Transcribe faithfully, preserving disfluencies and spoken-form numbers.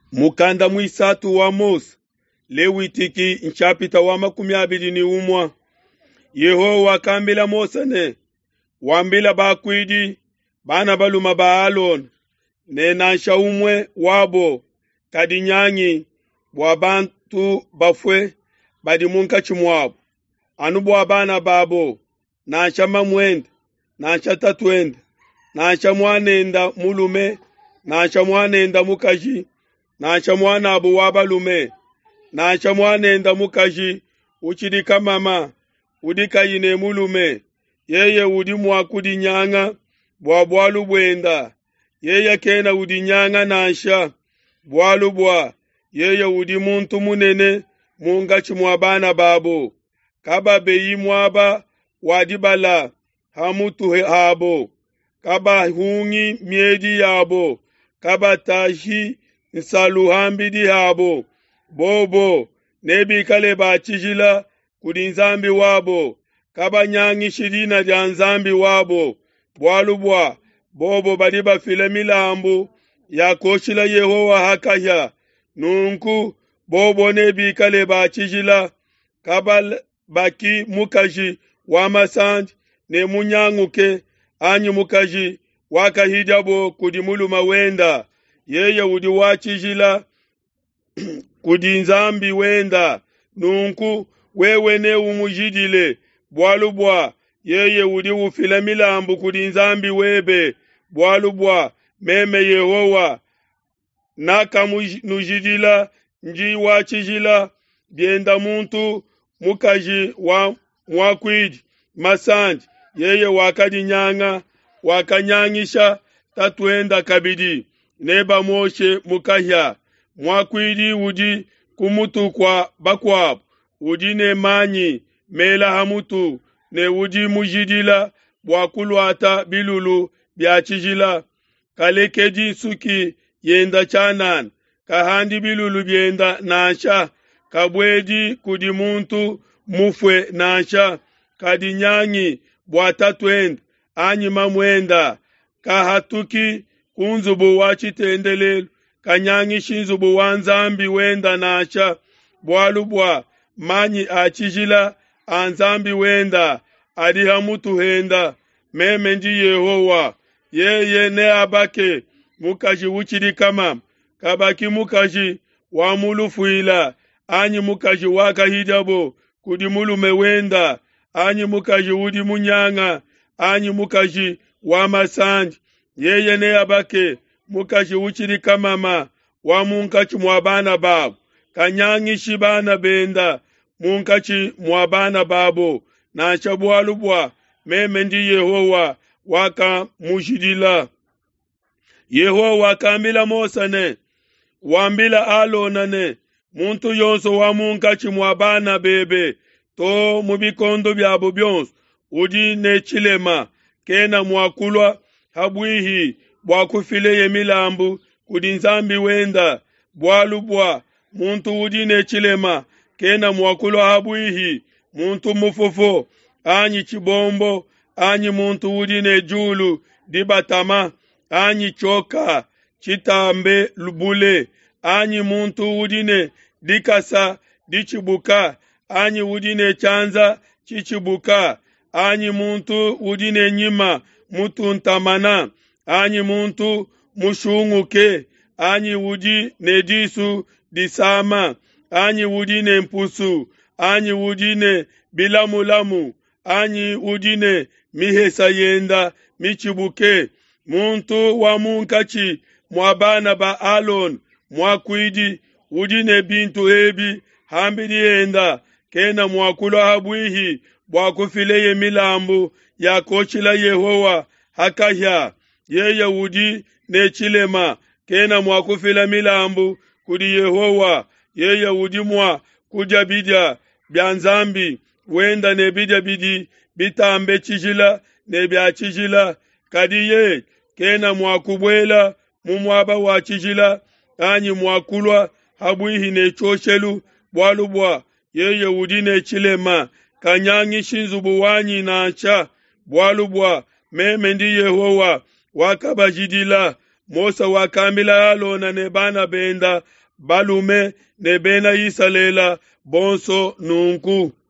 Mukanda mwisatu wa Mose lewitiki nchapita wa makumi abili ni umwa. Yehowa akambila Mose ne wambila bakwidi bana baluma ba Alon ne nansha umwe wabo kadinyanyi wabantu bafwe badi munka chimwabo anubu abana babo nansha mamwenda nansha tatwenda nansha mwanenda mulume nansha mwanenda mukaji nansha mwana abu wabalume nansha mwanenda mukaji uchidika mama udika yine mulume yeye udi mwakudi nyanga bwa bwalu bwenda yeye kena udi nyanga nansha bwalu bwa yeye udi muntu munene munga chimwabana babo kaba beyi mwaba wadibala hamutu habo kaba hungi miedi yabo kaba tashi nsaluhambidi habo bobo nebi kale ba chijila kudinzambi wabo kaba nyangi shirina janzambi wabo bwalubwa bobo badiba file milambu ya koshila Yehowa hakaya nunku bobo nebi kale ba chijila kaba baki mukaji wa masanj ne munyanguke anyi mukaji wakahijabo kudimulu mawenda yeye udi wachijila kudinzambi wenda nunku wewe ne umujidile bwalubwa yeye udi ufila milambu kudinzambi webe bwalubwa meme Yehowa naka nujidila nji wachijila bienda muntu mukaji wa mwakwidi masanji yeye wakadi nyanga wakanyangisha tatwenda kabidi neba Moshe mukahya mwakwidi udi kumutu kwa bakwab udi ne manyi mela hamutu ne udi mujidila bwakulwata bilulu byachijila kalekedi suki yenda chanan kahandi bilulu byenda nasha kabwedi kudi muntu mufwe nasha kadinyanyi bwatatwenda anyi mamwenda kahatuki kunzubu wachitendelelu kanyangi shinzubu wanzambi wenda nasha bwalubwa manyi achijila anzambi wenda adiha mutu henda meme nji Yehowa yeye ne abake mukaji uchidi kama kabaki mukaji wa mulufuila anyi mukaji waka hijabo kudi mulume wenda anyi mukaji udi munyanga anyi mukaji wa masanji yeye ne abake mukaji uchidi kamama wa munkachi mwabana babu kanyangi shibana benda munkachi mwabana babo na chabwalubwa meme ndi Yehowa waka mujidila Yehowa kambila Mose ne wambila Alona ne muntu yonso wa munkachi mwabana bebe to mubikondo byabo byonso udi ne chilema kena mwakulwa habwihi bwakufile yemilambu kudinzambi wenda bwalubwa muntu udi ne chilema kena mwakulwa habwihi muntu mufufo anyi chibombo anyi muntu udi ne julu dibatama anyi choka chitambe lubule anyi muntu udi ne dikasa dichibuka anyi udi ne chanza chichibuka anyi muntu udi ne nyima mutu ntamana anyi muntu mushunguke anyi udi ne disu disama anyi udi ne mpusu anyi udi ne bilamulamu anyi udi ne mihesa yenda michibuke muntu wa munkachi mwabana ba Alon mwakwidi udi ne bintu hebi hambidi yenda kena mwakulwa habwihi bwakufile milambu ya kochila Yehowa hakahya yeye udi ne chilema kena mwakufila milambu kudi Yehowa yeye udi mwa kujabidya byanzambi wenda ne bidya bidi bitambe chijila ne bya chijila kadiye kena mwakubwela mumwaba wa chijila anyi mwakulwa habwihi ne choshelu bwalubwa yeye udi ne chilema kanyangi shinzubu wanyi nacha bwalubwa meme ndi Yehowa wakabajidila Mosa wakambila alona ne bana benda balume ne bena yisalela bonso nunku.